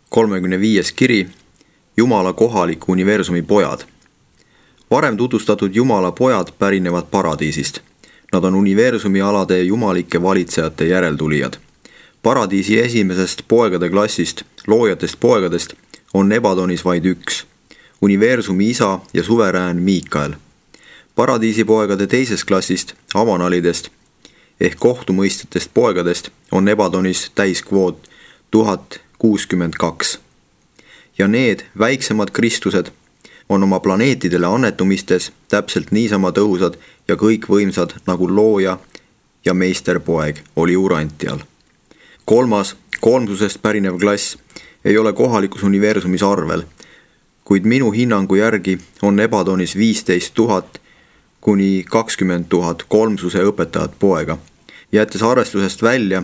35. kiri Jumala kohaliku universumi pojad. Varem tutvustatud Jumala pojad pärinevad paradiisist. Nad on universumi alade jumalike valitsejate järeltulijad. Paradiisi esimesest poegade klassist, loojatest poegadest, on Ebadonis vaid üks, universumi isa ja suverään Miikael. Paradiisi poegade teisest klassist, avanalidest ehk kohtumõistjatest poegadest, on Ebadonis täiskvoot 1062. Ja need väiksemad Kristused on oma planeetidele annetumistes täpselt niisama tõhusad ja kõikvõimsad nagu looja ja meisterpoeg oli Urantial. Kolmas, kolmsusest pärinev klass ei ole kohalikus universumis arvel, kuid minu hinnangu järgi on Ebadonis 15 000 kuni 20 000 kolmsuse õpetajat poega, jättes arvestusest välja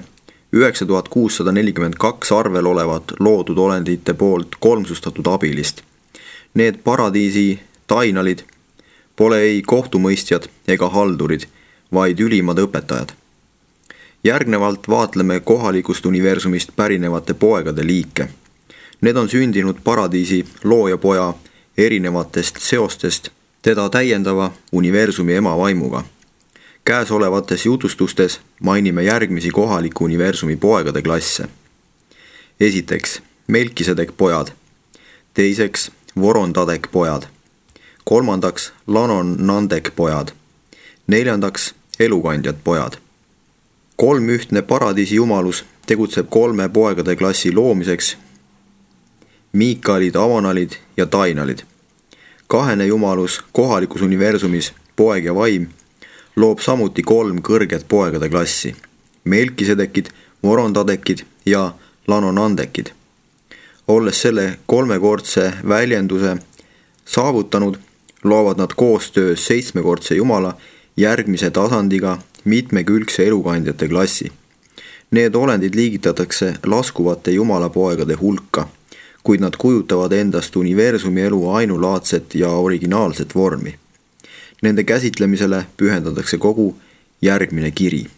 9642 arvel olevat loodud olendite poolt kolmsustatud abilist. Need paradiisi tainalid pole ei kohtumõistjad ega haldurid, vaid ülimad õpetajad. Järgnevalt vaatleme kohalikust universumist pärinevate poegade liike. Need on sündinud paradiisi loojapoja erinevatest seostest teda täiendava universumi ema vaimuga. Käesolevates jutustustes mainime järgmisi kohaliku universumi poegade klasse. Esiteks, Melkisedek pojad. Teiseks, Vorondadek pojad. Kolmandaks, Lanonandek pojad. Neljandaks, Elukandjad pojad. Kolmühtne paradiisi jumalus tegutseb kolme poegade klassi loomiseks: Miikaelid, avanalid ja tainalid. Kahene jumalus kohalikus universumis, poeg ja vaim, loob samuti kolm kõrget poegade klassi: Melkisedekid, Vorondadekid ja Lanonandekid. Olles selle kolmekordse väljenduse saavutanud, loovad nad koostöös seitsmekordse Jumala järgmise tasandiga mitmekülgse elukandjate klassi. Need olendid liigitatakse laskuvate jumalapoegade hulka, kuid nad kujutavad endast universumi elu ainulaadset ja originaalset vormi. Nende käsitlemisele pühendatakse kogu järgmine kiri.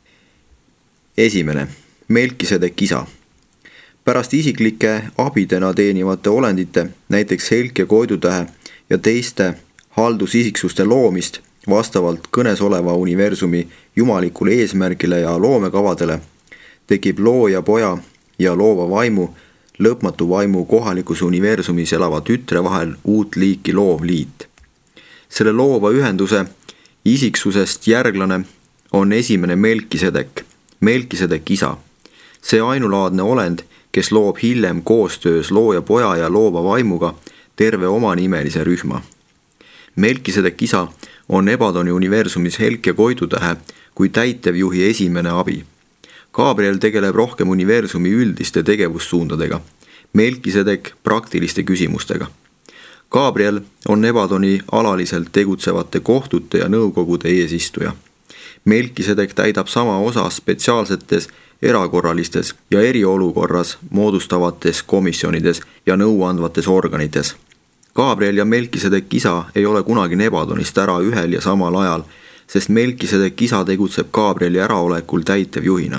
Esimene, Melkisedek isa. Pärast isiklike abidena teenivate olendite, näiteks helk ja koidutähe ja teiste haldusisiksuste loomist vastavalt kõnes oleva universumi jumalikule eesmärgile ja loomekavadele, tekib looja poja ja loova vaimu, lõpmatu vaimu kohalikus universumis elava tütre vahel uut liiki loovliit. Selle loova ühenduse isiksusest järglane on esimene Melkisedek, Melkisedek isa. See ainulaadne olend, kes loob hiljem koostöös looja poja ja loova vaimuga terve omanimelise rühma. Melkisedek isa on Ebadoni universumis helk ja koidutähe kui täitevjuhi esimene abi. Gabriel tegeleb rohkem universumi üldiste tegevussuundadega, Melkisedek praktiliste küsimustega. Gabriel on Ebadoni alaliselt tegutsevate kohtute ja nõukogude eesistuja. Melkisedek täidab sama osa spetsiaalsetes, erakorralistes ja eriolukorras moodustavates komisjonides ja nõuandvates organites. Gabriel ja Melkisedek isa ei ole kunagi Ebadonist ära ühel ja samal ajal, sest Melkisedek isa tegutseb Gabrieli äraolekul täitevjuhina.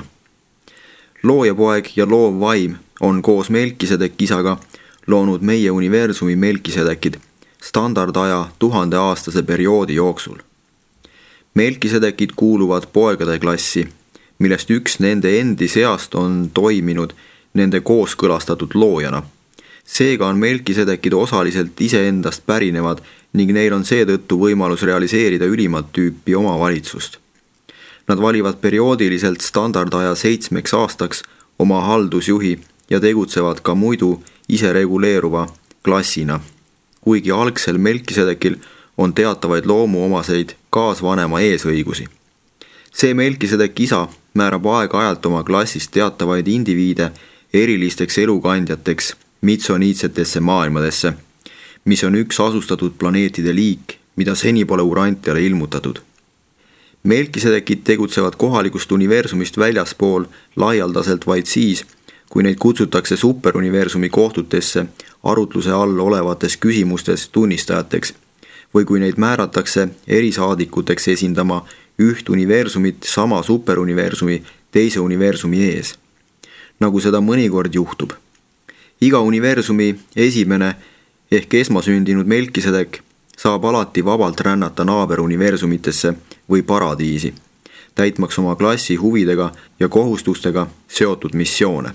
Loojapoeg ja loov vaim on koos Melkisedek isaga loonud meie universumi Melkisedekid standardaja 1000-aastase perioodi jooksul. Melkisedekid kuuluvad poegade klassi, millest üks nende endi seast on toiminud nende kooskõlastatud loojana. Seega on Melkisedekid osaliselt iseendast pärinevad ning neil on seetõttu võimalus realiseerida ülimat tüüpi omavalitsust. Nad valivad perioodiliselt standardaja 7 aastaks oma haldusjuhi ja tegutsevad ka muidu isereguleeruva klassina, kuigi algsel Melkisedekil on teatavaid loomuomaseid kaasvanema eesõigusi. See Melkisedek isa määrab aeg-ajalt oma klassist teatavaid indiviide erilisteks elukandjateks mitsoniitsetesse maailmadesse, mis on üks asustatud planeetide liik, mida seni pole Urantiale ilmutatud. Melkisedekid tegutsevad kohalikust universumist väljaspool laialdaselt vaid siis, kui neid kutsutakse superuniversumi kohtutesse arutluse all olevates küsimustes tunnistajateks või kui neid määratakse erisaadikuteks esindama üht universumit sama superuniversumi teise universumi ees, nagu seda mõnikord juhtub. iga universumi esimene ehk esmasündinud Melkisedek saab alati vabalt rännata naaberuniversumitesse või paradiisi, täitmaks oma klassi huvidega ja kohustustega seotud missioone.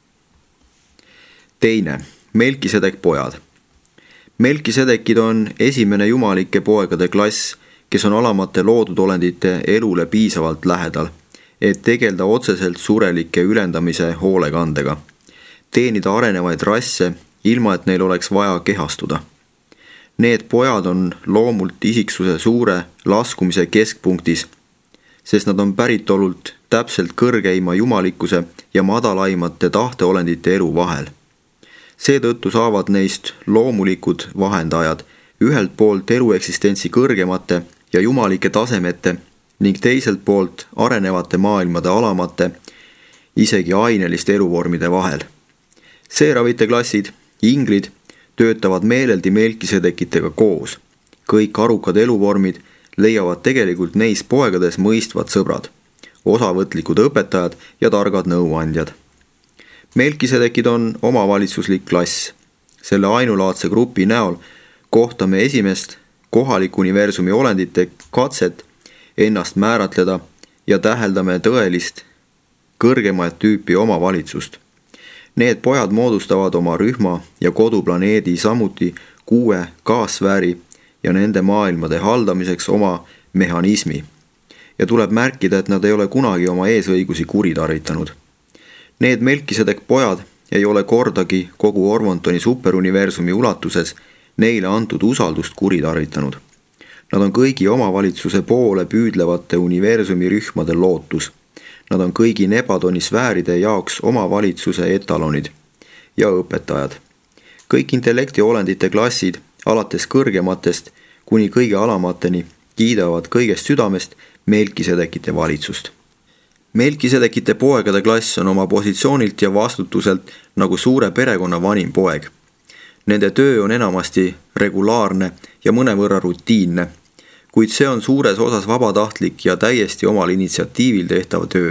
teine, Melkisedek pojad. Melkisedekid on esimene jumalike poegade klass, kes on alamate loodud olendite elule piisavalt lähedal, et tegelda otseselt surelike ülendamise hoolekandega, teenida arenevaid rasse, ilma et neil oleks vaja kehastuda. Need pojad on loomult isiksuse suure laskumise keskpunktis, sest nad on päritolult täpselt kõrgeima jumalikkuse ja madalaimate tahteolendite elu vahel. Seetõttu saavad neist loomulikud vahendajad ühelt poolt elueksistentsi kõrgemate ja jumalike tasemete ning teiselt poolt arenevate maailmade alamate, isegi aineliste eluvormide vahel. Seeravite klassid, inglid, töötavad meeleldi Melkisedekitega koos. Kõik arukad eluvormid leiavad tegelikult neis poegades mõistvad sõbrad, osavõtlikud õpetajad ja targad nõuandjad. Melkisedekid on omavalitsuslik klass. Selle ainulaadse grupi näol kohtame esimest kohaliku universumi olendite katset ennast määratleda ja täheldame tõelist kõrgemat tüüpi omavalitsust. Need pojad moodustavad oma rühma ja koduplaneedi samuti 6 kaassfääri ja nende maailmade haldamiseks oma mehhanismi. Ja tuleb märkida, et nad ei ole kunagi oma eesõigusi kuritarvitanud. Need Melkisedek pojad ei ole kordagi kogu Orvontoni superuniversumi ulatuses neile antud usaldust kuritarvitanud. Nad on kõigi omavalitsuse poole püüdlevate universumi rühmade lootus. Nad on kõigi Nebadoni sfääride jaoks omavalitsuse etalonid ja õpetajad. Kõik intellektiolendite klassid, alates kõrgematest kuni kõige alamateni, kiidavad kõigest südamest Melkisedekite valitsust. Melkisedekite poegade klass on oma positsioonilt ja vastutuselt nagu suure perekonna vanim poeg. Nende töö on enamasti regulaarne ja mõnevõrra rutiinne, kuid see on suures osas vabatahtlik ja täiesti omal initsiatiivil tehtav töö.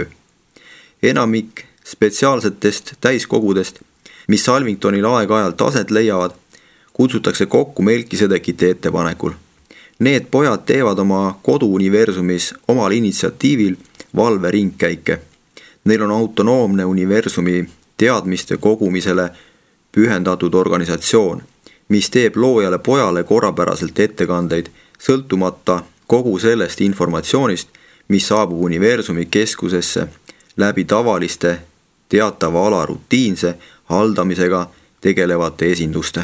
Enamik spetsiaalsetest täiskogudest, mis Salvingtonil aeg-ajalt aset leiavad, kutsutakse kokku Melkisedekite ettepanekul. Need pojad teevad oma koduuniversumis omal initsiatiivil valveringkäike. Neil on autonoomne universumi teadmiste kogumisele pühendatud organisatsioon, mis teeb loojale pojale korrapäraselt ettekandeid, sõltumata kogu sellest informatsioonist, mis saabub universumi keskusesse läbi tavaliste teatava ala rutiinse haldamisega tegelevate esinduste.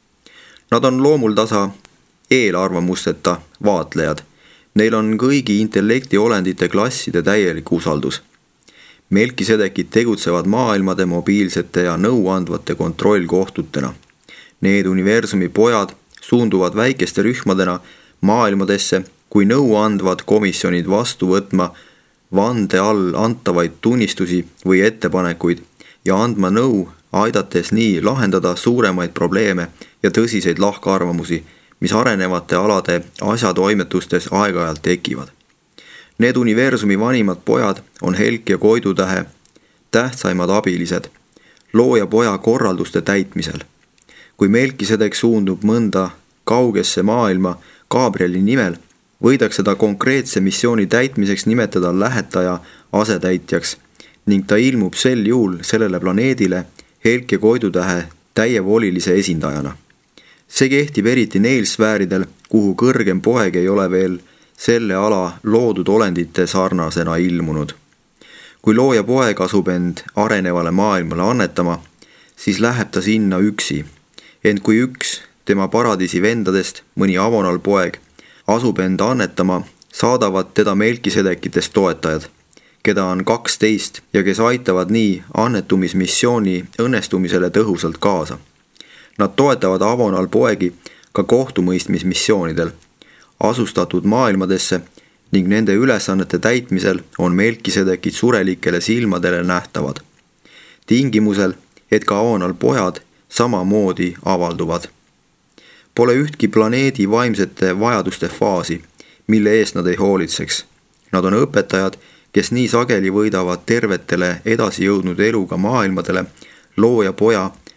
Nad on loomuldasa eelarvamusteta vaatlejad. Neil on kõigi intellektiolendite klasside täielik usaldus. Melkisedekid tegutsevad maailmade mobiilsete ja nõuandvate kontrollkohtutena. Need universumi pojad suunduvad väikeste rühmadena maailmadesse, kui nõuandvad komisjonid vastu võtma vande all antavaid tunnistusi või ettepanekuid ja andma nõu, aidates nii lahendada suuremaid probleeme ja tõsiseid lahkarvamusi, mis arenevate alade asjatoimetustes aeg-ajalt tekivad. Need universumi vanimad pojad on Helk ja Koidutähe tähtsaimad abilised looja poja korralduste täitmisel. Kui Melkisedek suundub mõnda kaugesse maailma Gabrieli nimel, võidakse ta konkreetse missiooni täitmiseks nimetada lähetaja asetäitjaks ning ta ilmub sel juhul sellele planeedile Helk ja Koidutähe täievolilise esindajana. See kehtib eriti neil sfääridel, kuhu kõrgem poeg ei ole veel selle ala loodud olendite sarnasena ilmunud. Kui looja poeg asub end arenevale maailmale annetama, siis läheb ta sinna üksi. Ent kui üks tema paradiisi vendadest, mõni Avonal poeg, asub end annetama, saadavad teda Melkisedekitest toetajad, keda on 12 ja kes aitavad nii annetumismissiooni õnnestumisele tõhusalt kaasa. Nad toetavad Avonal poegi ka kohtumõistmismissioonidel, asustatud maailmadesse ning nende ülesannete täitmisel on Melkisedekid surelikele silmadele nähtavad. Tingimusel, et ka Avonal pojad samamoodi avalduvad. Pole ühtki planeedi vaimsete vajaduste faasi, mille eest nad ei hoolitseks. Nad on õpetajad, kes nii sageli võidavad tervetele edasi jõudnud eluga maailmadele looja poja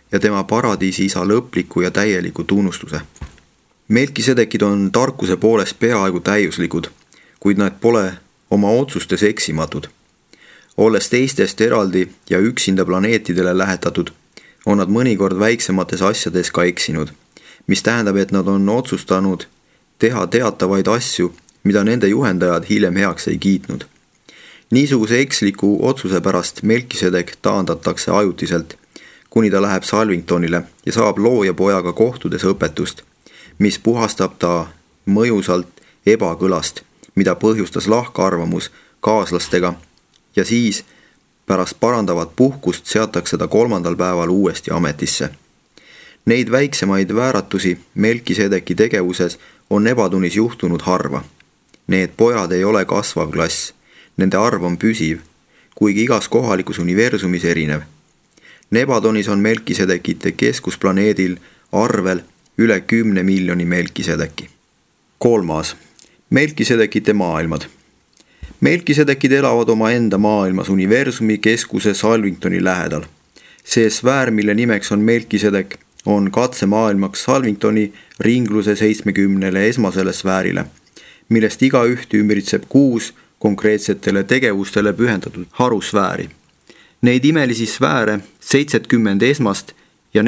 ja tema paradiisi isa lõpliku ja täieliku tunnustuse. Melkisedekid on tarkuse poolest peaaegu täiuslikud, kuid nad pole oma otsustes eksimatud. Olles teistest eraldi ja üksinda planeetidele lähetatud, on nad mõnikord väiksemates asjades ka eksinud, mis tähendab, et nad on otsustanud teha teatavaid asju, mida nende juhendajad hiljem heaks ei kiitnud. Niisuguse eksliku otsuse pärast Melkisedek taandatakse ajutiselt, kuni ta läheb Salvingtonile ja saab loojapojaga kohtudes õpetust, mis puhastab ta mõjusalt ebakõlast, mida põhjustas lahkarvamus kaaslastega, ja siis pärast parandavat puhkust seatakse ta 3. päeval uuesti ametisse. Neid väiksemaid vääratusi Melkisedeki tegevuses on Nebatunis juhtunud harva. Need pojad ei ole kasvav klass, nende arv on püsiv, kuigi igas kohalikus universumis erinev. Nebatunis on Melkisedekite keskusplaneedil arvel üle 10 miljoni Melkisedeki. 3. Melkisedekite maailmad. Melkisedekid elavad omaenda maailmas universumi keskuse Salvingtoni lähedal. See sfäär, mille nimeks on Melkisedek, on katsemaailmaks Salvingtoni ringluse 70 esmasele sfäärile, millest igaüht ümbritseb 6 konkreetsetele tegevustele pühendatud harusfääri. Neid imelisi sfääre, 70 esmast ja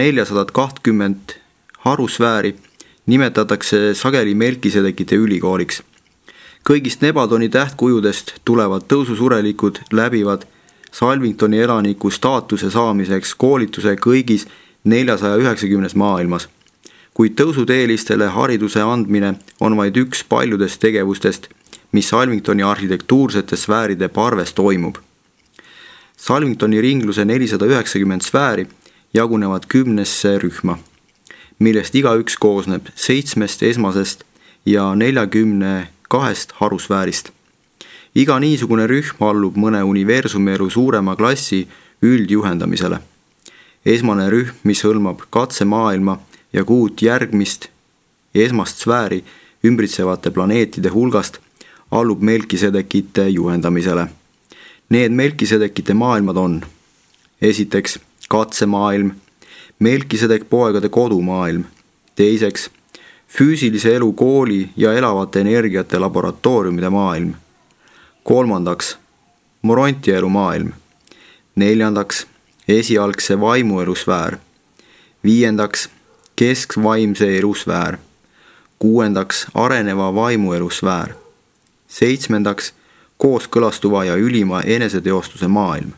420 harusfääri nimetatakse sageli Melkisedekite ülikooliks. Kõigist Nebatoni tähtkujudest tulevad tõususurelikud läbivad Salvingtoni elaniku staatuse saamiseks koolituse kõigis 490 maailmas, kuid tõusuteelistele hariduse andmine on vaid üks paljudest tegevustest, mis Salvingtoni arhitektuursete sfääride parves toimub. Salvingtoni ringluse 490 sfääri jagunevad 10 rühma, millest igaüks koosneb 7 esmasest ja 42 harusfäärist. Iga niisugune rühm allub mõne universumielu suurema klassi üldjuhendamisele. Esmane rühm, mis hõlmab katsemaailma ja 6 järgmist esmast sfääri ümbritsevate planeetide hulgast, allub Melkisedekite juhendamisele. Need Melkisedekite maailmad on: esiteks katsemaailm, Melkisedek poegade kodumaailm, teiseks füüsilise elu kooli ja elavate energiate laboratooriumide maailm, kolmandaks morontielu maailm, neljandaks esialgse vaimuelu sfäär, viiendaks keskvaimse elu sfäär, kuuendaks areneva vaimuelu sfäär, seitsmendaks kooskõlastuva ja ülima eneseteostuse maailm.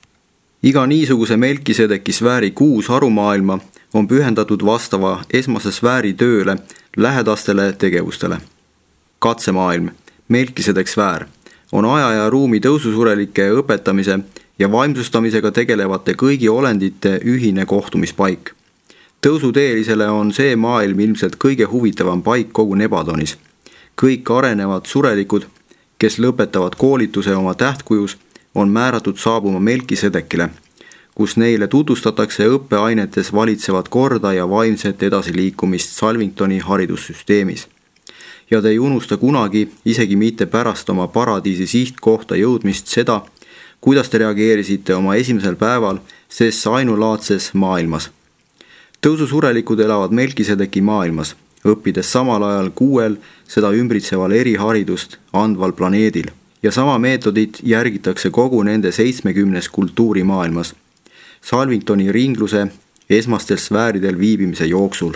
Iga niisuguse Melkisedeki sfääri 6 harumaailma on pühendatud vastava esmase sfääri tööle lähedastele tegevustele. Katsemaailm, Melkisedek sfäär, on aja ja ruumi tõususurelike õpetamise ja vaimsustamisega tegelevate kõigi olendite ühine kohtumispaik. Tõusuteelisele on see maailm ilmselt kõige huvitavam paik kogu Nebatonis. Kõik arenevad surelikud, kes lõpetavad koolituse oma tähtkujus, on määratud saabuma Melkisedekile, kus neile tutvustatakse õppeainetes valitsevat korda ja vaimset edasiliikumist Salvingtoni haridussüsteemis. Ja te ei unusta kunagi, isegi mitte pärast oma paradiisi sihtkohta jõudmist seda, kuidas te reageerisite oma esimesel päeval ses ainulaadses maailmas. Tõususurelikud elavad Melkisedeki maailmas, õppides samal ajal 6 seda ümbritseval eriharidust andval planeedil, ja sama meetodit järgitakse kogu nende 70 kultuurimaailmas, Salvingtoni ringluse esmastel sfääridel viibimise jooksul.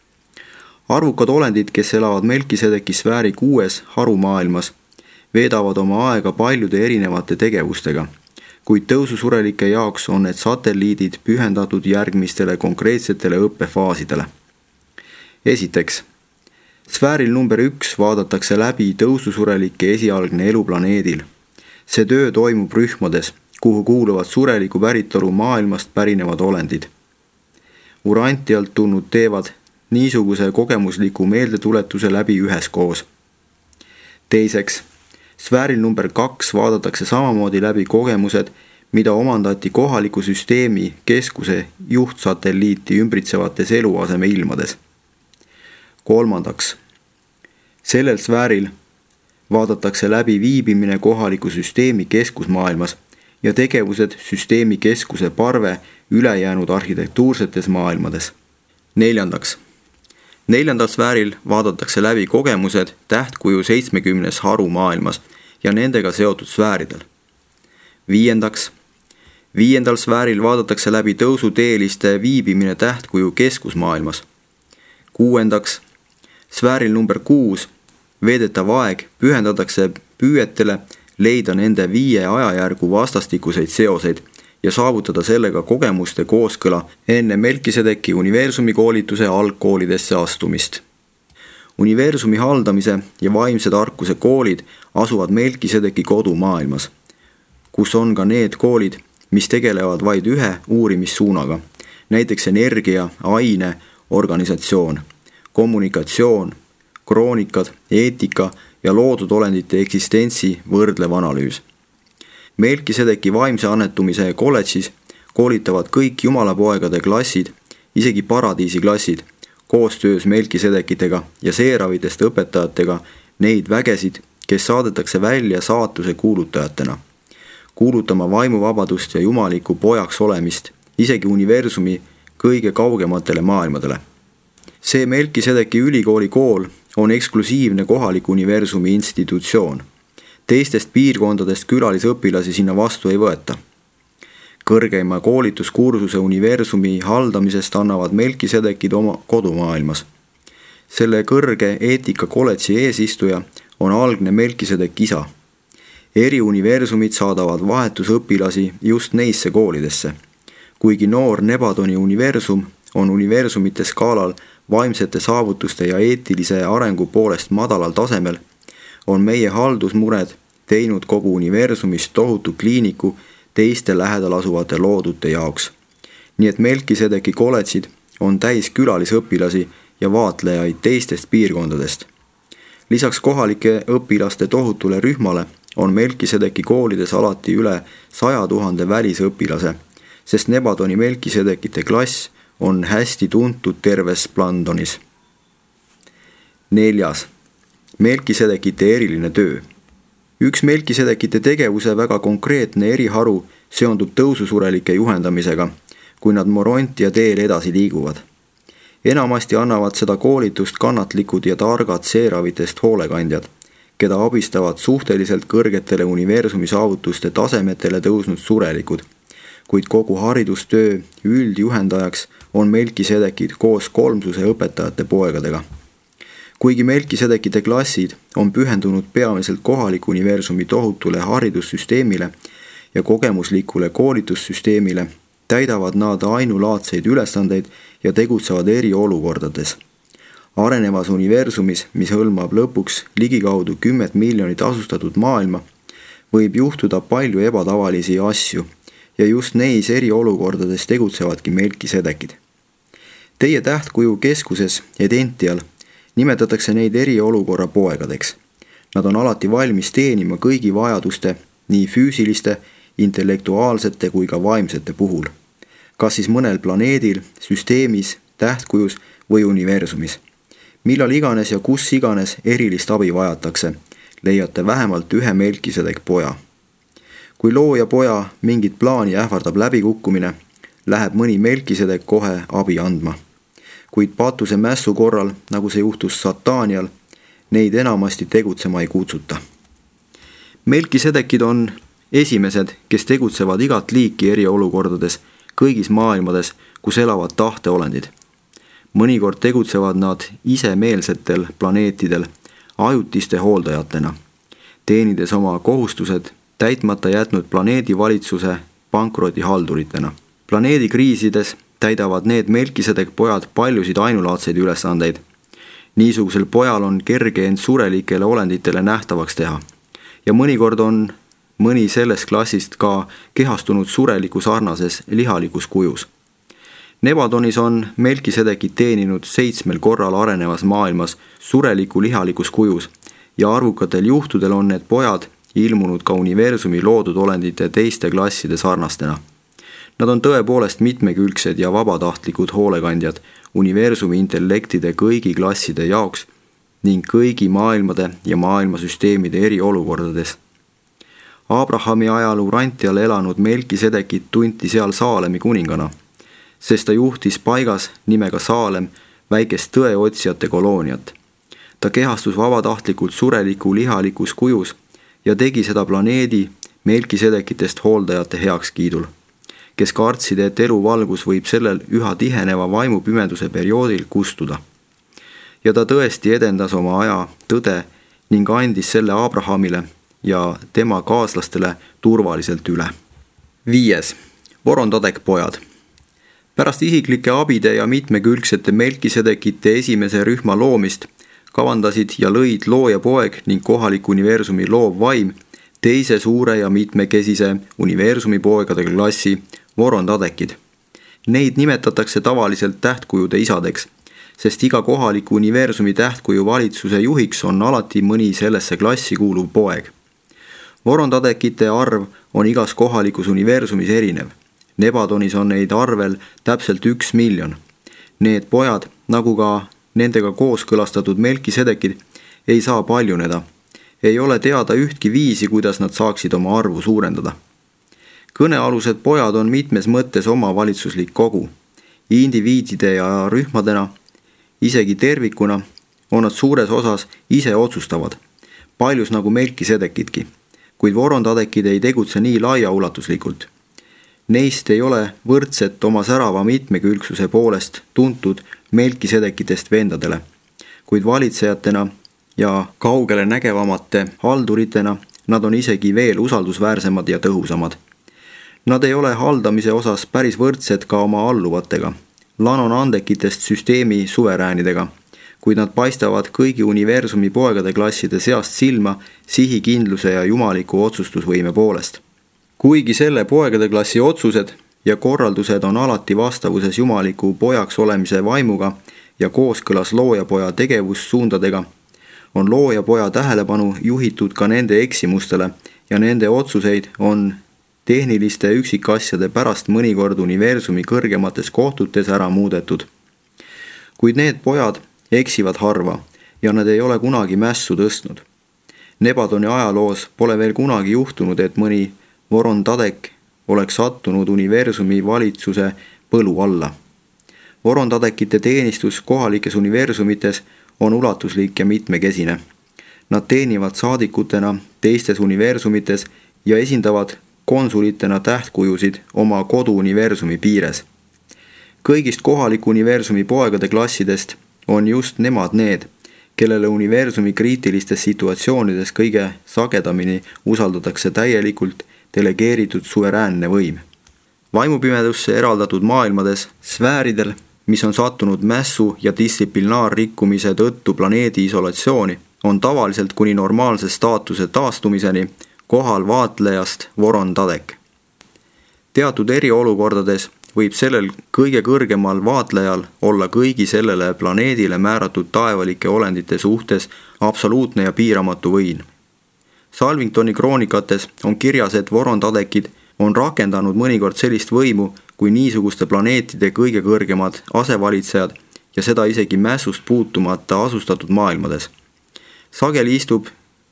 Arvukad olendid, kes elavad Melkisedeki sfääri 6 harumaailmas, veedavad oma aega paljude erinevate tegevustega, kuid tõususurelike jaoks on need satelliidid pühendatud järgmistele konkreetsetele õppefaasidele. Esiteks, sfääril number 1 vaadatakse läbi tõususurelike esialgne elu planeedil. See töö toimub rühmades, kuhu kuuluvad sureliku päritolu maailmast pärinevad olendid. Urantialt tulnud teevad niisuguse kogemusliku meeldetuletuse läbi üheskoos. Teiseks, sfääril number 2 vaadatakse samamoodi läbi kogemused, mida omandati kohaliku süsteemi keskuse juhtsatelliiti ümbritsevates eluaseme ilmades. Kolmandaks, sellel sfääril vaadatakse läbi viibimine kohaliku süsteemi keskusmaailmas ja tegevused süsteemi keskuse parve ülejäänud arhitektuursetes maailmades. Neljandal sfääril vaadatakse läbi kogemused tähtkuju 70 haru maailmas ja nendega seotud sfääridel. Viiendal sfääril vaadatakse läbi tõusuteeliste viibimine tähtkuju keskusmaailmas. 6. Sfääril number 6 veedetav aeg pühendatakse püüetele leida nende 5 ajajärgu vastastikuseid seoseid ja saavutada sellega kogemuste kooskõla enne Melkisedeki universumi koolituse algkoolidesse astumist. Universumi haldamise ja vaimse tarkuse koolid asuvad Melkisedeki kodumaailmas, kus on ka need koolid, mis tegelevad vaid ühe uurimissuunaga, näiteks energia, aine, organisatsioon, kommunikatsioon, kroonikad, eetika ja loodud olendite eksistentsi võrdlev analüüs. Melkisedeki vaimse annetumise kolledžis koolitavad kõik jumalapoegade klassid, isegi paradiisi klassid, koostöös Melkisedekitega ja seeravitest õpetajatega neid vägesid, kes saadetakse välja saatuse kuulutajatena, kuulutama vaimuvabadust ja jumaliku pojaks olemist isegi universumi kõige kaugematele maailmadele. See Melkisedeki ülikooli kool on eksklusiivne kohaliku universumi institutsioon. Teistest piirkondadest külalisõpilasi sinna vastu ei võeta. Kõrgeima koolituskursuse universumi haldamisest annavad Melkisedekid oma kodumaailmas. Selle kõrge eetika kolledži eesistuja on algne Melkisedek isa. Eri universumid saadavad vahetusõpilasi just neisse koolidesse. Kuigi noor Nebadoni universum on universumite skaalal vaimsete saavutuste ja eetilise arengu poolest madalal tasemel, on meie haldusmured teinud kogu universumist tohutu kliiniku teiste lähedal asuvate loodute jaoks. Nii et Melkisedeki kolledžid on täis külalisõpilasi ja vaatlejaid teistest piirkondadest. Lisaks kohalike õpilaste tohutule rühmale on Melkisedeki koolides alati üle 100 000 välisõpilase, sest Nebadoni Melkisedekite klass on hästi tuntud terves Plandonis. 4. Melkisedekite eriline töö. Üks Melkisedekite tegevuse väga konkreetne eriharu seondub tõususurelike juhendamisega, kui nad Morontia teel edasi liiguvad. Enamasti annavad seda koolitust kannatlikud ja targad seeravitest hoolekandjad, keda abistavad suhteliselt kõrgetele universumi saavutuste tasemetele tõusnud surelikud, kuid kogu haridustöö üldjuhendajaks on Melkisedekid koos kolmsuse õpetajate poegadega. Kuigi Melkisedekite klassid on pühendunud peamiselt kohaliku universumi tohutule haridussüsteemile ja kogemuslikule koolitussüsteemile, täidavad nad ainulaadseid ülesandeid ja tegutsevad eriolukordades. Arenevas universumis, mis hõlmab lõpuks ligikaudu 10 miljonit asustatud maailma, võib juhtuda palju ebatavalisi asju ja just neis eriolukordades tegutsevadki Melkisedekid. Teie tähtkuju keskuses Edential nimetatakse neid eriolukorra poegadeks. Nad on alati valmis teenima kõigi vajaduste, nii füüsiliste, intellektuaalsete kui ka vaimsete puhul. Kas siis mõnel planeedil, süsteemis, tähtkujus või universumis. Millal iganes ja kus iganes erilist abi vajatakse, leiate vähemalt ühe Melkisedek poja. Kui looja poja mingit plaani ähvardab läbikukkumine, läheb mõni Melkisedek kohe abi andma. Kuid patuse mässu korral, nagu see juhtus Satanial, neid enamasti tegutsema ei kutsuta. Melkisedekid on esimesed, kes tegutsevad igat liiki eriolukordades, kõigis maailmades, kus elavad tahteolendid. Mõnikord tegutsevad nad isemeelsetel planeetidel ajutiste hooldajatena, teenides oma kohustused täitmata jätnud planeedivalitsuse pankrotihalduritena. Planeedikriisides täidavad need Melkisedek pojad paljusid ainulaadseid ülesandeid. Niisugusel pojal on kerge end surelikele olenditele nähtavaks teha. Ja mõnikord on mõni sellest klassist ka kehastunud sureliku sarnases lihalikus kujus. Nebadonis on Melkisedekid teeninud 7 korral arenevas maailmas sureliku lihalikus kujus ja arvukatel juhtudel on need pojad ilmunud ka universumi loodud olendite teiste klasside sarnastena. Nad on tõepoolest mitmekülgsed ja vabatahtlikud hoolekandjad universumi intellektide kõigi klasside jaoks ning kõigi maailmade ja maailmasüsteemide eriolukordades. Abrahami ajal Urantial elanud Melkisedekit tunti seal Saalemi kuningana, sest ta juhtis paigas nimega Saalem väikest tõeotsijate kolooniat. Ta kehastus vabatahtlikult sureliku lihalikus kujus ja tegi seda planeedi Melkisedekitest hooldajate heakskiidul, kes kartsid, et eluvalgus võib sellel üha tiheneva vaimupimeduse perioodil kustuda. Ja ta tõesti edendas oma aja tõde ning andis selle Abrahamile ja tema kaaslastele turvaliselt üle. 5. Vorondadek pojad. Pärast isiklike abide ja mitmekülgsete Melkisedekite esimese rühma loomist kavandasid ja lõid looja poeg ning kohaliku universumi loov vaim teise suure ja mitmekesise universumi poegade klassi Vorondadekid. Neid nimetatakse tavaliselt tähtkujude isadeks, sest iga kohaliku universumi tähtkuju valitsuse juhiks on alati mõni sellesse klassi kuuluv poeg. Vorondadekite arv on igas kohalikus universumis erinev. Nebadonis on neid arvel täpselt 1 miljon. Need pojad, nagu ka nendega kooskõlastatud Melkisedekid, ei saa paljuneda. Ei ole teada ühtki viisi, kuidas nad saaksid oma arvu suurendada. Kõnealused pojad on mitmes mõttes omavalitsuslik kogu. Indiviidide ja rühmadena, isegi tervikuna, on nad suures osas ise otsustavad, paljus nagu Melkisedekidki, kuid Vorondadekid ei tegutse nii laiaulatuslikult. Neist ei ole võrdset oma särava mitmekülgsuse poolest tuntud Melkisedekitest vendadele, kuid valitsejatena ja kaugele nägevamate halduritena nad on isegi veel usaldusväärsemad ja tõhusamad. Nad ei ole haldamise osas päris võrdsed ka oma alluvatega, lanonandekitest süsteemi suveräänidega, kuid nad paistavad kõigi universumi poegade klasside seast silma sihikindluse ja jumaliku otsustusvõime poolest. Kuigi selle poegade klassi otsused ja korraldused on alati vastavuses jumaliku pojaks olemise vaimuga ja kooskõlas loojapoja tegevussuundadega, on loojapoja tähelepanu juhitud ka nende eksimustele ja nende otsuseid on tehniliste üksikasjade pärast mõnikord universumi kõrgemates kohtutes ära muudetud. Kuid need pojad eksivad harva ja nad ei ole kunagi mässu tõstnud. Nebadoni ajaloos pole veel kunagi juhtunud, et mõni Vorondadek oleks sattunud universumi valitsuse põlu alla. Vorondadekite teenistus kohalikes universumites on ulatuslik ja mitmekesine. Nad teenivad saadikutena teistes universumites ja esindavad konsulitena tähtkujusid oma koduuniversumi piires. Kõigist kohaliku universumi poegade klassidest on just nemad need, kellele universumi kriitilistes situatsioonides kõige sagedamini usaldatakse täielikult delegeeritud suveräänne võim. Vaimupimedusse eraldatud maailmades, sfääridel, mis on sattunud mässu ja distsiplinaarrikkumise tõttu planeedi isolatsiooni, on tavaliselt kuni normaalse staatuse taastumiseni kohal vaatlejast Vorondadek. Teatud eriolukordades võib sellel kõige kõrgemal vaatlejal olla kõigi sellele planeedile määratud taevalike olendite suhtes absoluutne ja piiramatu võim. Salvingtoni kroonikates on kirjas, et Vorondadekid on rakendanud mõnikord sellist võimu kui niisuguste planeetide kõige kõrgemad asevalitsejad ja seda isegi mässust puutumata asustatud maailmades. Sageli istub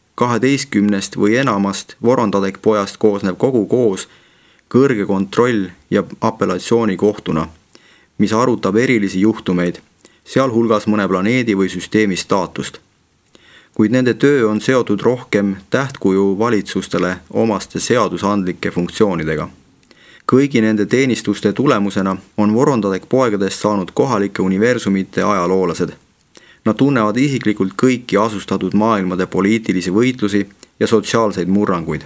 12 või enamast Vorondadek pojast koosnev kogu koos kõrge kontroll- ja apellatsioonikohtuna, mis arutab erilisi juhtumeid, sealhulgas mõne planeedi või süsteemi staatust. Kuid nende töö on seotud rohkem tähtkuju valitsustele omaste seadusandlike funktsioonidega. Kõigi nende teenistuste tulemusena on Vorondadek poegadest saanud kohalike universumite ajaloolased. Nad tunnevad isiklikult kõiki asustatud maailmade poliitilisi võitlusi ja sotsiaalseid murranguid.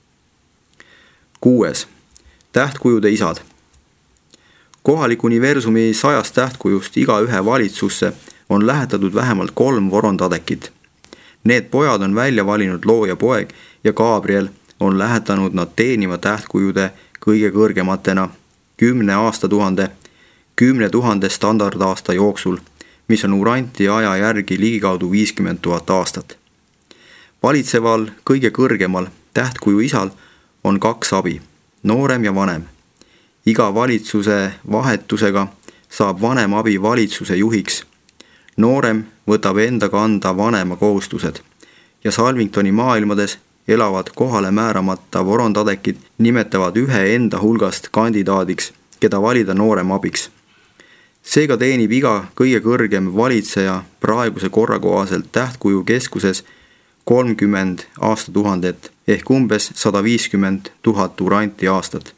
6. Tähtkujude isad. Kohaliku universumi 100 tähtkujust igaühe valitsusse on lähetatud vähemalt 3 Vorondadekit. Need pojad on välja valinud looja poeg ja Gabriel on lähetanud nad teeniva tähtkujude kõige kõrgematena 10 aastatuhande, 10 000 standardaasta jooksul, mis on Uranti aja järgi ligikaudu 50 000 aastat. Valitseval kõige kõrgemal tähtkuju isal on 2 abi, noorem ja vanem. Iga valitsuse vahetusega saab vanem abi valitsuse juhiks. Noorem võtab enda kanda vanema kohustused ja Salvingtoni maailmades elavad kohale määramata vorondadekid nimetavad ühe enda hulgast kandidaadiks, keda valida noorem abiks. Seega teenib iga kõige kõrgem valitseja praeguse korra kohaselt tähtkuju keskuses 30 aastatuhandet ehk umbes 150 000 uranti aastat.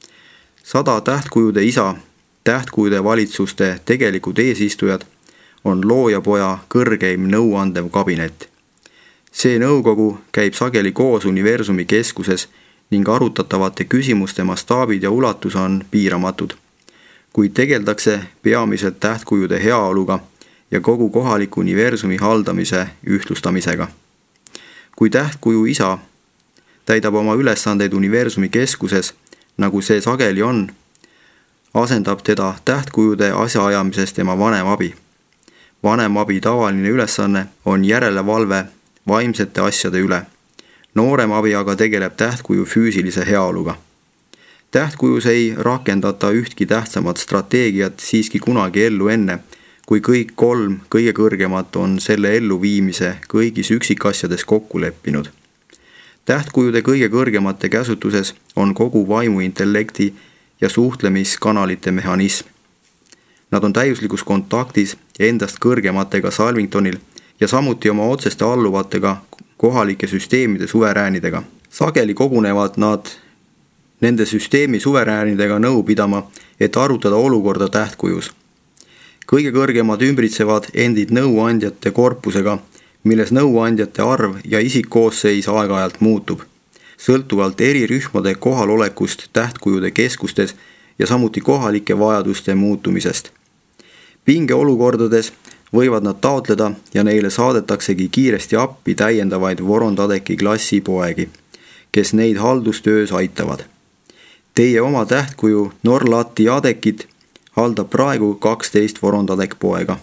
100 tähtkujude isa, tähtkujude valitsuste tegelikud eesistujad on loojapoja kõrgeim nõuandev kabinet. See nõukogu käib sageli koos universumi keskuses ning arutatavate küsimuste mastaabid ja ulatus on piiramatud, kuid tegeldakse peamiselt tähtkujude heaoluga ja kogu kohaliku universumi haldamise ühtlustamisega. Kui tähtkuju isa täidab oma ülesandeid universumi keskuses, nagu see sageli on, asendab teda tähtkujude asjaajamises tema vanem abi. Vanem abi tavaline ülesanne on järelevalve vaimsete asjade üle. Noorem abi aga tegeleb tähtkuju füüsilise heaoluga. Tähtkujus ei rakendata ühtki tähtsamat strateegiat siiski kunagi ellu enne, kui kõik 3 kõige kõrgemat on selle elluviimise kõigis üksikasjades kokku leppinud. Tähtkujude kõige kõrgemate käsutuses on kogu vaimuintellekti ja suhtlemiskanalite mehhanism. Nad on täiuslikus kontaktis endast kõrgematega Salvingtonil ja samuti oma otseste alluvatega kohalike süsteemide suveräänidega. Sageli kogunevad nad nende süsteemi suveräänidega nõu pidama, et arutada olukorda tähtkujus. Kõige kõrgemad ümbritsevad endid nõuandjate korpusega, milles nõuandjate arv ja isikkoosseis aeg-ajalt muutub, sõltuvalt eri rühmade kohalolekust tähtkujude keskustes ja samuti kohalike vajaduste muutumisest. Pingeolukordades võivad nad taotleda ja neile saadetaksegi kiiresti appi täiendavaid vorondadeki klassi poegi, kes neid haldustöös aitavad. Teie oma tähtkuju Norlati adekit haldab praegu 12 vorondadek poega.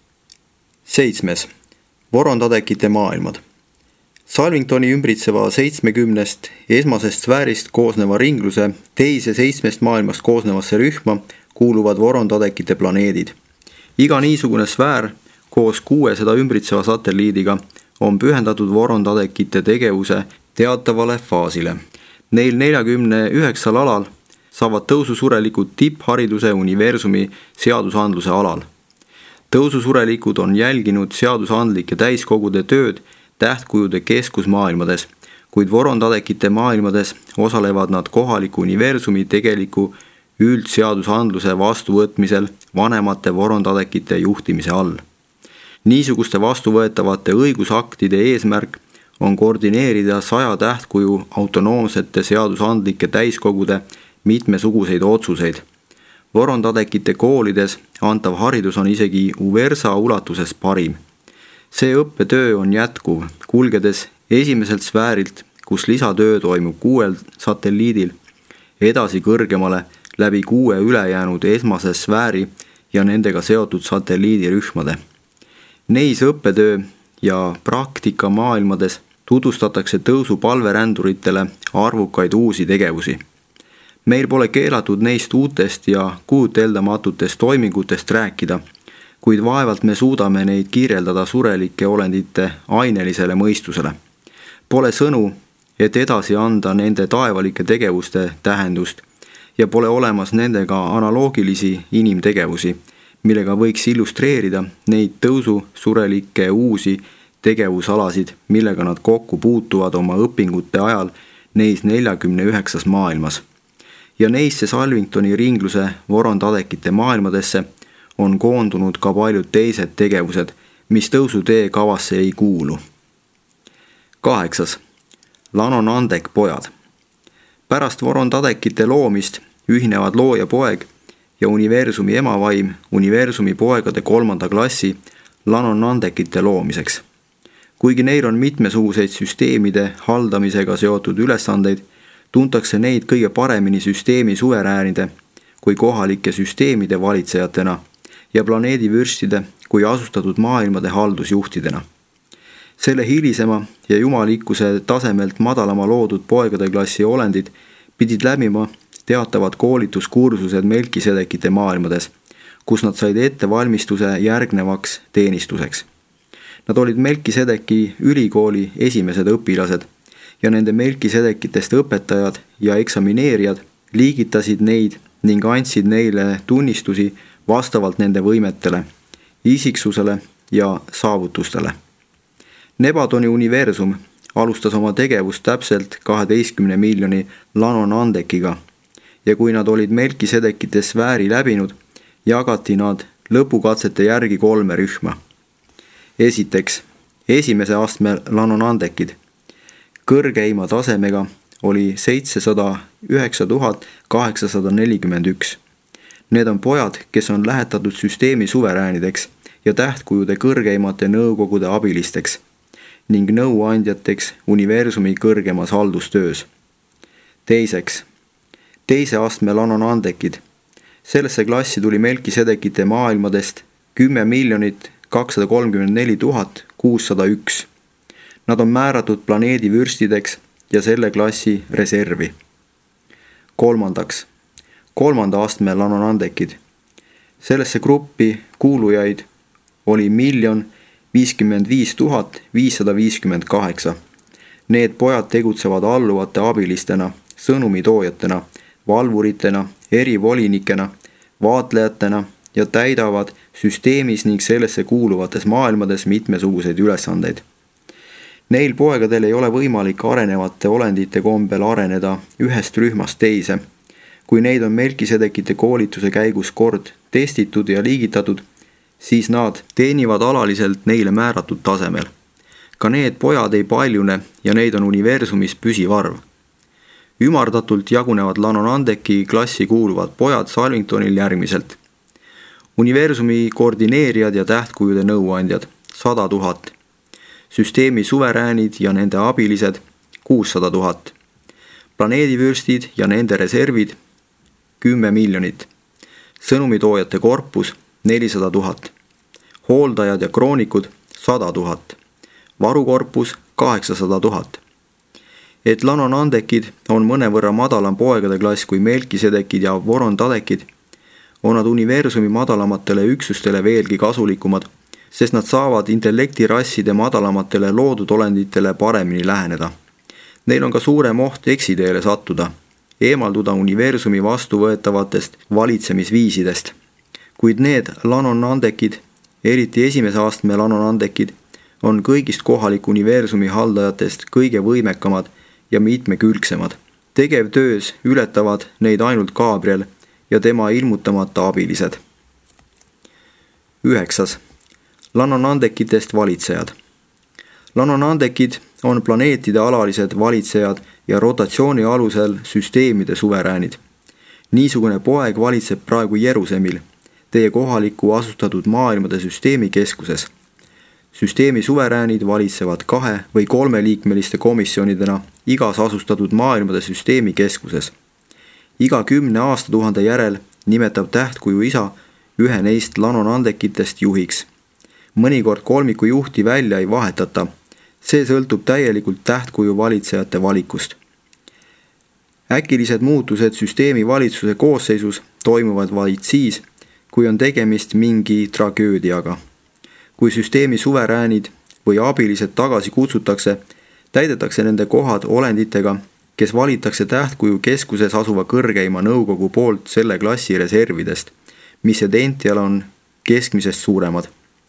7. Vorondadekite maailmad. Salvingtoni ümbritseva 70 esmasest sfäärist koosneva ringluse teise 7 maailmast koosnevasse rühma kuuluvad vorondadekite planeedid. Iga niisugune sfäär koos 600 ümbritseva satelliidiga on pühendatud vorondadekite tegevuse teatavale faasile. Neil 49 alal saavad tõususurelikud tipphariduse universumi seadusandluse alal. Tõususurelikud on jälginud seadusandlike täiskogude tööd tähtkujude keskusmaailmades, kuid vorondadekite maailmades osalevad nad kohaliku universumi tegeliku üldseadusandluse vastuvõtmisel vanemate vorondadekite juhtimise all. Niisuguste vastuvõetavate õigusaktide eesmärk on koordineerida 100 tähtkuju autonoomsete seadusandlike täiskogude mitmesuguseid otsuseid. Vorondadekite koolides antav haridus on isegi Uversa ulatuses parim. See õppetöö on jätkuv, kulgedes esimeselt sfäärilt, kus lisatöö toimub 6 satelliidil, edasi kõrgemale läbi 6 ülejäänud esmase sfääri ja nendega seotud satelliidirühmade. Neis õppetöö ja praktika maailmades tutvustatakse tõusu palveränduritele arvukaid uusi tegevusi. Meil pole keelatud neist uutest ja kujuteldamatutest toimingutest rääkida, kuid vaevalt me suudame neid kirjeldada surelike olendite ainelisele mõistusele. Pole sõnu, et edasi anda nende taevalike tegevuste tähendust ja pole olemas nendega analoogilisi inimtegevusi, millega võiks illustreerida neid tõususurelikke uusi tegevusalasid, millega nad kokku puutuvad oma õpingute ajal neis 49 maailmas. Ja neisse Salvingtoni ringluse vorondadekite maailmadesse on koondunud ka paljud teised tegevused, mis tõusutee kavasse ei kuulu. 8. Lanonandek pojad. Pärast vorondadekite loomist ühinevad looja poeg ja universumi emavaim universumi poegade 3. klassi Lanonandekite loomiseks. Kuigi neil on mitmesuguseid süsteemide haldamisega seotud ülesandeid, tuntakse neid kõige paremini süsteemi suveräänide kui kohalike süsteemide valitsejatena ja planeedivürstide kui asustatud maailmade haldusjuhtidena. Selle hilisema ja jumalikkuse tasemelt madalama loodud poegade klassi olendid pidid läbima teatavad koolituskursused Melkisedekite maailmades, kus nad said ettevalmistuse järgnevaks teenistuseks. Nad olid Melkisedeki ülikooli esimesed õpilased ja nende Melkisedekitest õpetajad ja eksamineerijad liigitasid neid ning andsid neile tunnistusi vastavalt nende võimetele, isiksusele ja saavutustele. Nebadoni universum alustas oma tegevust täpselt 12 miljoni Lanonandekiga ja kui nad olid Melkisedekite sfääri läbinud, jagati nad lõpukatsete järgi 3 rühma. Esiteks, esimese astme Lanonandekid. Kõrgeima tasemega oli 709 841. Need on pojad, kes on lähetatud süsteemi suveräänideks ja tähtkujude kõrgeimate nõukogude abilisteks ning nõuandjateks universumi kõrgemas haldustöös. Teiseks, teise astme Lanonandekid. Sellesse klassi tuli Melkisedekite maailmadest 10 234 601. Nad on määratud planeedi vürstideks ja selle klassi reservi. Kolmandaks, kolmanda astme Lanonandekid. Sellesse gruppi kuulujaid oli 1 055 558. Need pojad tegutsevad alluvate abilistena, sõnumitoojatena, valvuritena, erivolinikena, vaatlejatena ja täidavad süsteemis ning sellesse kuuluvates maailmades mitmesuguseid ülesandeid. Neil poegadel ei ole võimalik arenevate olendite kombel areneda ühest rühmast teise. Kui neid on Melkisedekite koolituse käigus kord testitud ja liigitatud, siis nad teenivad alaliselt neile määratud tasemel. Ka need pojad ei paljune ja neid on universumis püsiv arv. Ümardatult jagunevad Lanonandeki klassi kuuluvad pojad Salvingtonil järgmiselt. Universumi koordineerijad ja tähtkujude nõuandjad 100 000. Süsteemi suveräänid ja nende abilised 600 000. Planeedivürstid ja nende reservid 10 miljonit. Sõnumitoojate korpus 400 000. Hooldajad ja kroonikud 100 000. Varukorpus 800 000. Et Lanonandekid on mõnevõrra madalam poegade klass kui Melkisedekid ja Vorondadekid, on nad universumi madalamatele üksustele veelgi kasulikumad, sest nad saavad intellektirasside madalamatele loodud olenditele paremini läheneda. Neil on ka suurem oht eksiteele sattuda, eemalduda universumi vastuvõetavatest valitsemisviisidest. Kuid need Lanonandekid, eriti esimese astme Lanonandekid, on kõigist kohaliku universumi haldajatest kõige võimekamad ja mitmekülgsemad. Tegevtöös ületavad neid ainult Gabriel ja tema ilmutamata abilised. 9. Lanonandekitest valitsejad. Lanonandekid on planeetide alalised valitsejad ja rotatsiooni alusel süsteemide suveräänid. Niisugune poeg valitseb praegu Jeruusalemil, teie kohaliku asustatud maailmade süsteemi keskuses. Süsteemi suveräänid valitsevad 2 või 3 liikmeliste komisjonidena igas asustatud maailmade süsteemi keskuses. Iga 10 aastatuhande järel nimetab tähtkuju isa ühe neist Lanonandekitest juhiks. Mõnikord kolmiku juhti välja ei vahetata, see sõltub täielikult tähtkuju valitsejate valikust. Äkilised muutused süsteemi valitsuse koosseisus toimuvad vaid siis, kui on tegemist mingi tragöödiaga. Kui süsteemi suveräänid või abilised tagasi kutsutakse, täidetakse nende kohad olenditega, kes valitakse tähtkuju keskuses asuva kõrgeima nõukogu poolt selle klassi reservidest, mis idential on keskmisest suuremad.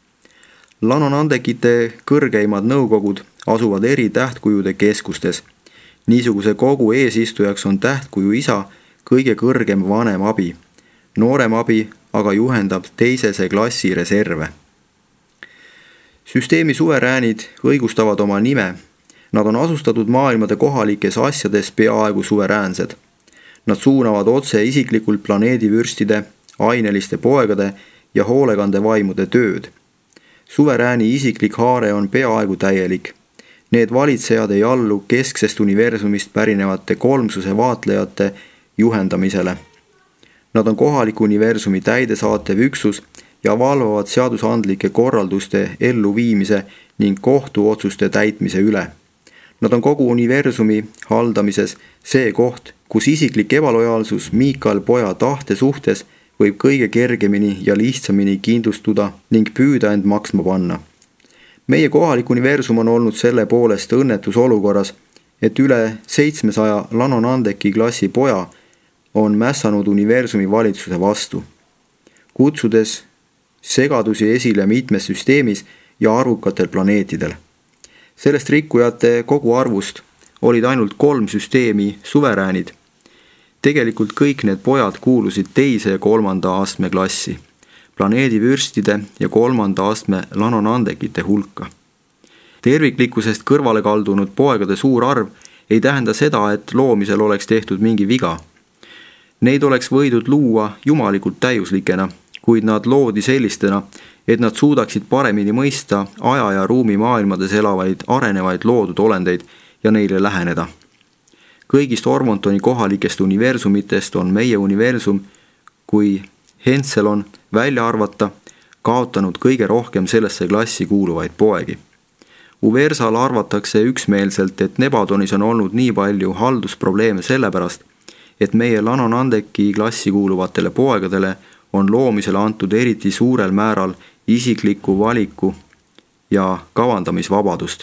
Lanonandekite kõrgeimad nõukogud asuvad eri tähtkujude keskustes. Niisuguse kogu eesistujaks on tähtkuju isa kõige kõrgem vanem abi. Noorem abi aga juhendab teisese klassi reserve. Süsteemi suveräänid õigustavad oma nime. Nad on asustatud maailmade kohalikes asjades peaaegu suveräänsed. Nad suunavad otse isiklikult planeedivürstide, aineliste poegade ja hoolekandevaimude tööd. Suverääni isiklik haare on peaaegu täielik. Need valitsejad ei allu kesksest universumist pärinevate kolmsuse vaatlejate juhendamisele. Nad on kohaliku universumi täidesaatev üksus ja valvavad seadusandlike korralduste elluviimise ning kohtuotsuste täitmise üle. Nad on kogu universumi haldamises see koht, kus isiklik ebalojaalsus Miikal poja tahte suhtes võib kõige kergemini ja lihtsamini kindlustuda ning püüda end maksma panna. Meie kohalik universum on olnud selle poolest õnnetus olukorras, et üle 700 Lanonandeki klassi poja on mässanud universumi valitsuse vastu, kutsudes segadusi esile mitmes süsteemis ja arvukatel planeetidel. Sellest rikkujate koguarvust olid ainult 3 süsteemi suveräänid. Tegelikult kõik need pojad kuulusid 2. ja 3. astme klassi, planeedivürstide ja 3. astme Lanonandekite hulka. Terviklikkusest kõrvale kaldunud poegade suur arv ei tähenda seda, et loomisel oleks tehtud mingi viga. Neid oleks võidud luua jumalikult täiuslikena, kuid nad loodi sellistena, et nad suudaksid paremini mõista aja- ja ruumimaailmades elavaid arenevaid loodud olendeid ja neile läheneda. Kõigist Ormontoni kohalikest universumitest on meie universum, kui Henselon välja arvata, kaotanud kõige rohkem sellesse klassi kuuluvaid poegi. Uversal arvatakse üksmeelselt, et Nebadonis on olnud nii palju haldusprobleeme sellepärast, et meie Lanonandeki klassi kuuluvatele poegadele on loomisele antud eriti suurel määral isikliku valiku ja kavandamisvabadust.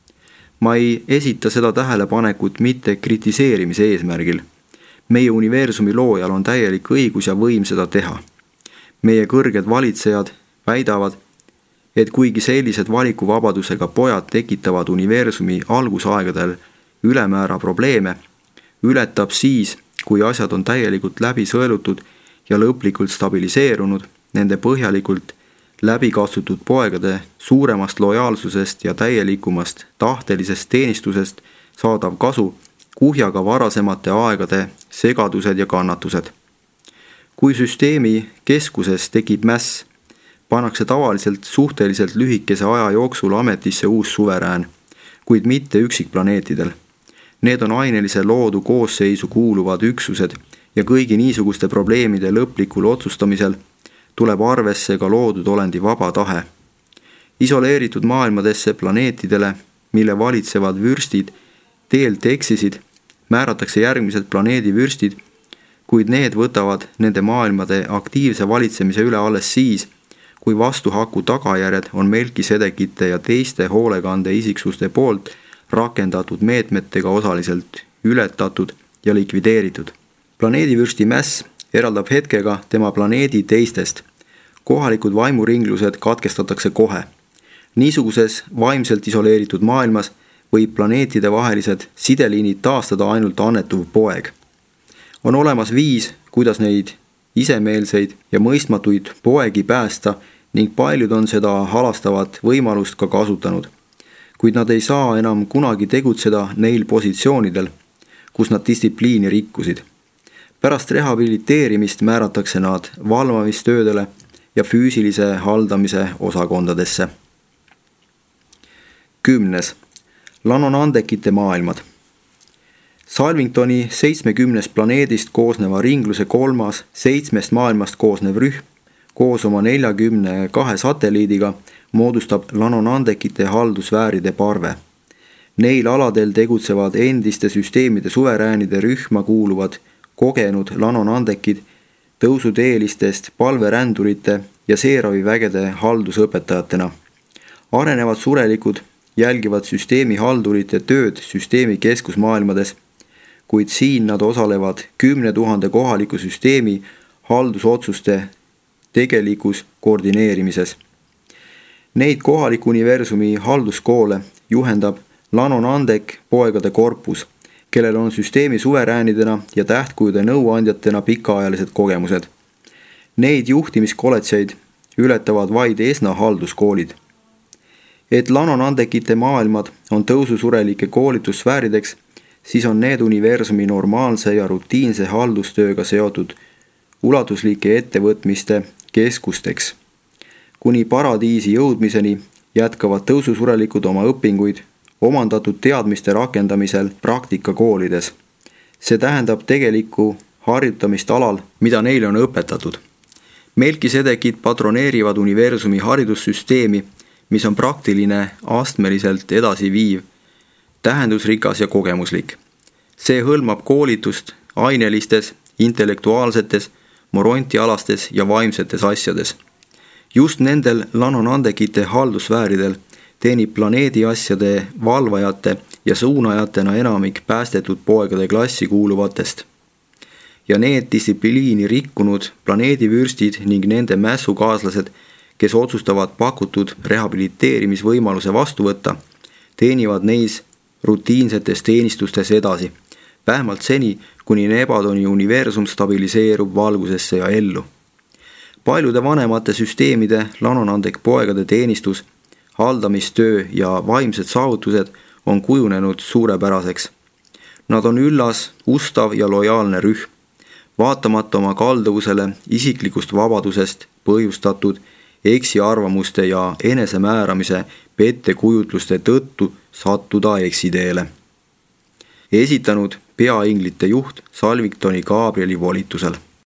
Ma ei esita seda tähelepanekut mitte kritiseerimise eesmärgil. Meie universumi loojal on täielik õigus ja võim seda teha. Meie kõrged valitsejad väidavad, et kuigi sellised valikuvabadusega pojad tekitavad universumi algusaegadel ülemäära probleeme, ületab siis, kui asjad on täielikult läbi sõelutud ja lõplikult stabiliseerunud, nende põhjalikult läbikatsutud poegade suuremast lojaalsusest ja täielikumast tahtelisest teenistusest saadav kasu kuhjaga varasemate aegade segadused ja kannatused. Kui süsteemi keskuses tekib mäss, pannakse tavaliselt suhteliselt lühikese aja jooksul ametisse uus suverään, kuid mitte üksikplaneetidel. Need on ainelise loodu koosseisu kuuluvad üksused ja kõigi niisuguste probleemide lõplikul otsustamisel tuleb arvesse ka loodud olendi vaba tahe. Isoleeritud maailmadesse planeetidele, mille valitsevad vürstid teelt eksisid, määratakse järgmised planeedivürstid, kuid need võtavad nende maailmade aktiivse valitsemise üle alles siis, kui vastuhaku tagajärjed on Melkisedekite ja teiste hoolekande isiksuste poolt rakendatud meetmetega osaliselt ületatud ja likvideeritud. Planeedivürsti mäss eraldab hetkega tema planeedi teistest. Kohalikud vaimuringlused katkestatakse kohe. Niisuguses vaimselt isoleeritud maailmas võib planeetide vahelised sideliinid taastada ainult annetuv poeg. On olemas viis, kuidas neid isemeelseid ja mõistmatuid poegi päästa ning paljud on seda halastavat võimalust ka kasutanud, kuid nad ei saa enam kunagi tegutseda neil positsioonidel, kus nad distsipliini rikkusid. Pärast rehabiliteerimist määratakse nad valvamistöödele ja füüsilise haldamise osakondadesse. 10. Lanonandekite maailmad. Salvingtoni 70 planeedist koosneva ringluse 3. 7 maailmast koosnev rühm koos oma 42 satelliidiga moodustab Lanonandekite haldusvääride parve. Neil aladel tegutsevad endiste süsteemide suveräänide rühma kuuluvad kogenud Lanonandekid tõusuteelistest palverändurite ja Seeravi vägede haldusõpetajatena. Arenevad surelikud jälgivad süsteemi haldurite tööd süsteemi keskusmaailmades, kuid siin nad osalevad 10 000 kohaliku süsteemi haldusotsuste tegelikus koordineerimises. Neid kohaliku universumi halduskoole juhendab Lanonandek poegade korpus, kellel on süsteemi suveräänidena ja tähtkujude nõuandjatena pikaajalised kogemused. Neid juhtimiskolletseid ületavad vaid ESNA halduskoolid. Et Lanonandekite maailmad on tõususurelike koolitussfäärideks, siis on need universumi normaalse ja rutiinse haldustööga seotud ulatuslike ettevõtmiste keskusteks. Kuni paradiisi jõudmiseni jätkavad tõususurelikud oma õpinguid omandatud teadmiste rakendamisel praktikakoolides. See tähendab tegelikku harjutamist alal, mida neile on õpetatud. Melkisedekid patroneerivad universumi haridussüsteemi, mis on praktiline, astmeliselt edasiviiv, tähendusrikas ja kogemuslik. See hõlmab koolitust ainelistes, intellektuaalsetes, morontialastes ja vaimsetes asjades. Just nendel Lanonandekite haldusvääridel teenib planeedi asjade valvajate ja suunajatena enamik päästetud poegade klassi kuuluvatest. Ja need distsipliini rikkunud planeedivürstid ning nende mässukaaslased, kes otsustavad pakutud rehabiliteerimisvõimaluse vastu võtta, teenivad neis rutiinsetes teenistustes edasi, vähemalt seni, kuni Nebadoni universum stabiliseerub valgusesse ja ellu. Paljude vanemate süsteemide Lanonandek poegade teenistus, haldamistöö ja vaimsed saavutused on kujunenud suurepäraseks. Nad on üllas, ustav ja lojaalne rühm, vaatamata oma kalduvusele isiklikust vabadusest põhjustatud eksiarvamuste ja enesemääramise pettekujutluste tõttu sattuda eksiteele. Esitanud peainglite juht Salvictoni Gabrieli volitusel.